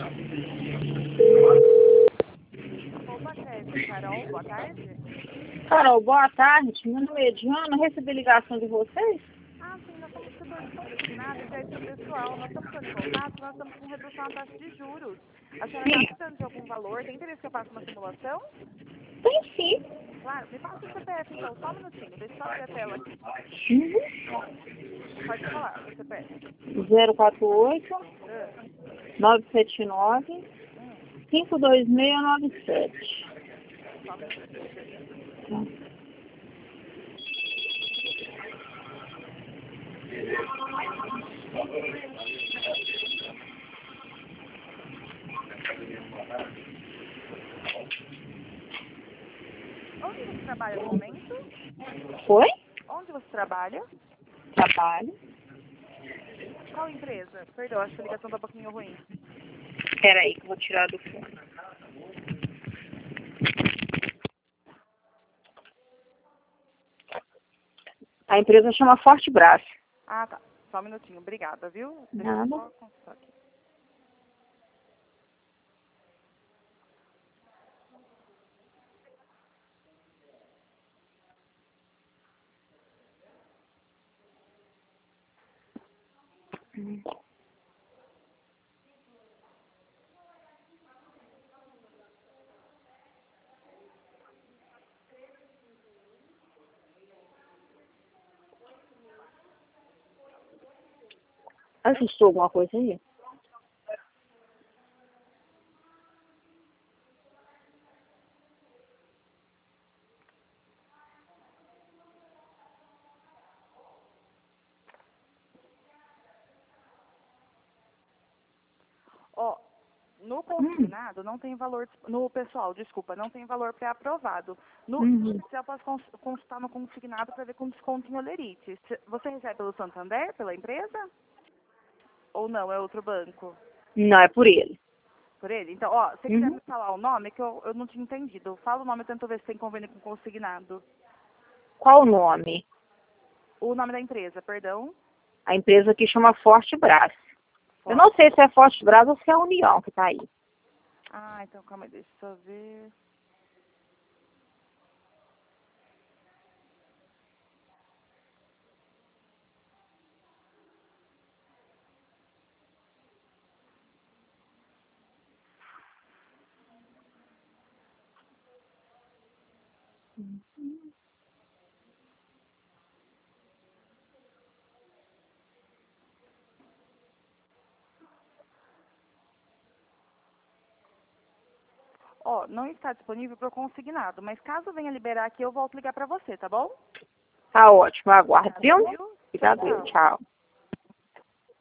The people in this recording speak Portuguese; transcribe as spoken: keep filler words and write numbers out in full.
Opa, Crédito, Carol, boa tarde. Carol, boa tarde. Meu nome é Ediana. Eu recebi ligação de vocês? Ah, sim, nós somos setor de consignado e crédito pessoal. Nós estamos em contato, nós estamos com redução na taxa de juros. A senhora está Sim. precisando de algum valor? Tem interesse que eu faça uma simulação? Tem sim. Claro, me passa o C P F então, só um minutinho, deixa eu só abrir a tela aqui. Uhum. Pode falar, o C P F. zero quatro oito, Ah, nove sete nove, hum, cinco dois seis nove sete. só um minutinho. Onde você trabalha no momento? Foi? Onde você trabalha? Trabalho. Qual empresa? Perdão, acho que a ligação tá um pouquinho ruim. Espera aí que eu vou tirar do fone. A empresa chama Forte Braço. Ah, tá. Só um minutinho, obrigada, viu? Deixa eu Nada. só consultar aqui. Assustou alguma coisa aí? Ó, no Hum. consignado não tem valor, disp- no pessoal, desculpa, não tem valor pré-aprovado. No, Uhum. você pode cons- consultar no consignado para ver com desconto em Olerite. Cê- Você recebe pelo Santander, pela empresa? Ou não, é outro banco? Não, é por ele. Por ele? Então, ó, se você quiser Uhum. me falar o nome, que eu, eu não tinha entendido. Fala o nome, eu tento ver se tem convênio com consignado. Qual o nome? O nome da empresa, perdão. A empresa aqui chama Forte Braço. Eu Forte. não sei se é Forte Braço ou se é a União que tá aí. Ah, então calma aí, deixa eu só ver. Ó, não está disponível para o consignado, mas caso venha liberar aqui, eu volto ligar para você, tá bom? Tá ótimo, aguardo, Obrigada, viu? viu? Tchau, Obrigado, tchau. tchau.